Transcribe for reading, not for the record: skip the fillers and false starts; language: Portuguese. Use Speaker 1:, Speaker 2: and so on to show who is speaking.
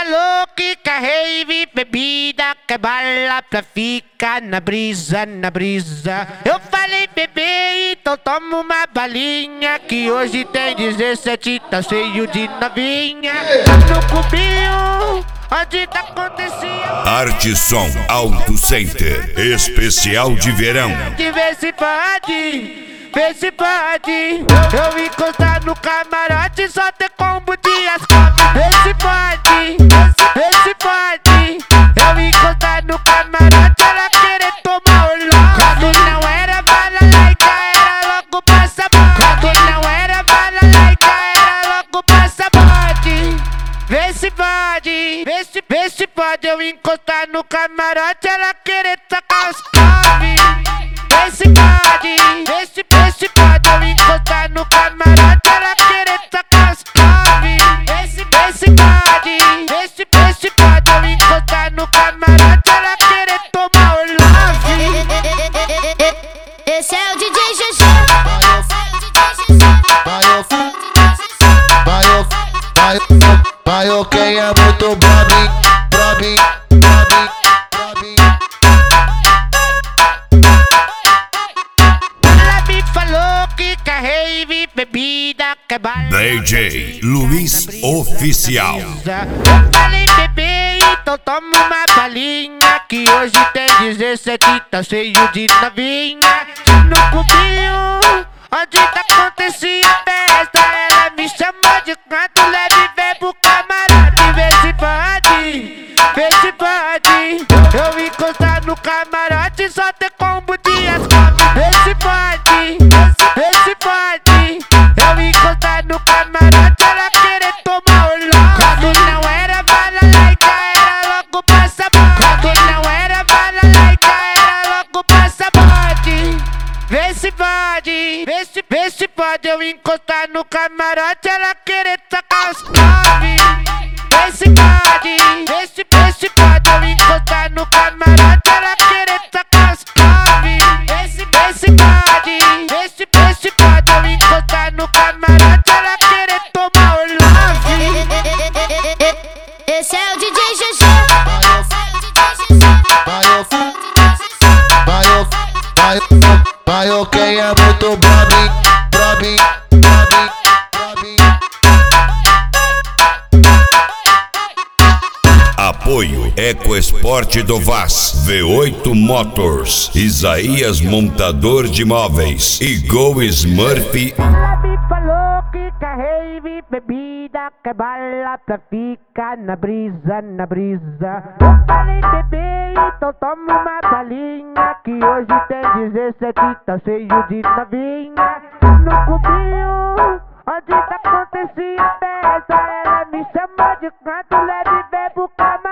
Speaker 1: falou que quer rave, bebida, quer bala pra ficar na brisa, na brisa. Eu falei, bebê, então toma uma balinha, que hoje tem 17, tá cheio de novinha. No cubinho, onde tá acontecendo
Speaker 2: Arte Som Auto Center, especial de verão.
Speaker 1: de ver se pode, vê se pode. Eu encostar no camarote, só ter combo de ascalpe. Vê se pode, vê se pode. Eu encostar no camarote, ela querer tomar o logo. Quando não era balalaica, era logo passaporte. Quando não era balalaica, era logo passaporte. Vê se pode, vê se pode. Eu encostar no camarote, ela querer tacar os cove. Vê se pode, vê se pode. Eu encostar no camarote, ela querer tacar os cove. Vê se pode, vê se pode. Eu encostar no camarote, ela querer tomar o love.
Speaker 3: Esse é o DJ GG.
Speaker 4: Vai, quem é muito Bobby.
Speaker 1: Ela me falou que quer rave, bebida, quer bala.
Speaker 2: DJ Luiz Oficial.
Speaker 1: Eu falei, bebê, então toma uma balinha, que hoje tem 17, tá cheio de novinha. No cubinho, onde tá acontecendo a festa, ela me chamou de canto, leve verbo camarote. Vê se pode, vê se pode. Eu encostar no camarote, só ter combo de ascalpe. Vê se pode, vê se pode. Eu encostar no camarote, ela querer tomar o logo. Quando não era balalaica, era logo passaporte. Quando não era balalaica, era logo passaporte. Vê se pode, vê se pode. Eu encostar no camarote, ela querer tacar os cove. Vê se pode, vê se pode. Eu encostar no camarote, ela querer tacar os cove. Vê se pode, vê se pode. Eu encostar no camarote, ela querer tomar o love.
Speaker 3: Esse é o DJ GG.
Speaker 4: Vai, quem é muito Bobby.
Speaker 2: Apoio EcoEsport do Vaz, V8 Motors, Isaías Montador de Móveis e Go Smurf.
Speaker 1: Ela me falou que quer rave, bebida, quer bala pra ficar na brisa, na brisa. Eu falei, bebê, então toma uma balinha, que hoje tem 17, tá cheio de novinha. No cubinho, onde tá acontecendo a festa, ela me chamou de canto, leve verbo camarote.